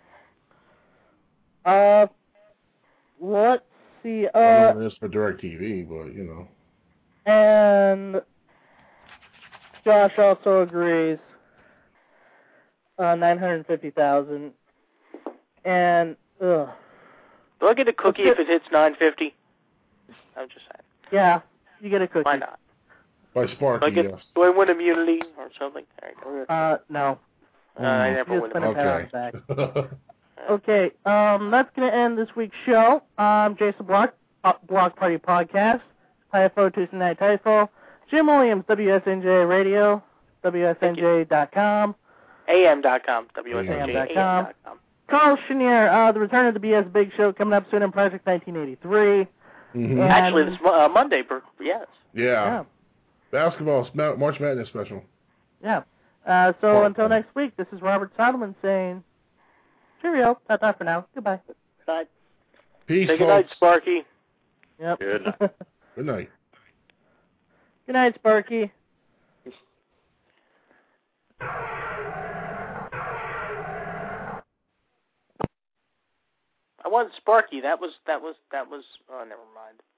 Uh, let's see. I Uh, don't know this for DirecTV, but, you know. and Josh also agrees. Uh, nine hundred fifty thousand. And ugh, Do I get a cookie if it hits nine fifty? I'm just saying. yeah, you get a cookie. Why not? By Do I, Sparky, get, yes. do I win immunity or something? There you go. Uh, no. Uh, I You never just win put a immunity. pat on the back. Uh, Okay, um, that's going to end this week's show. I'm Jason Block, uh, Block Party Podcast, Typho Tuesday Night Typho, Jim Williams, W S N J Radio, W S N J dot com, A M dot com, W S A N M J dot A M com. dot com. Carl Chenier, uh, the return of the B S Big Show coming up soon in Project nineteen eighty-three. Mm-hmm. And- Actually, this uh, Monday, per- yes. Yeah. Yeah, Basketball, Ma- March Madness special. yeah. Uh, so Well, until um, next week, this is Robert Sodelman saying, cheerio, that's all for now. Goodbye. Good night. Peace, Say good night, folks. Sparky. Yep. Good night. Good night. Good night, Sparky. I wanted Sparky. That was, that was, that was, oh, never mind.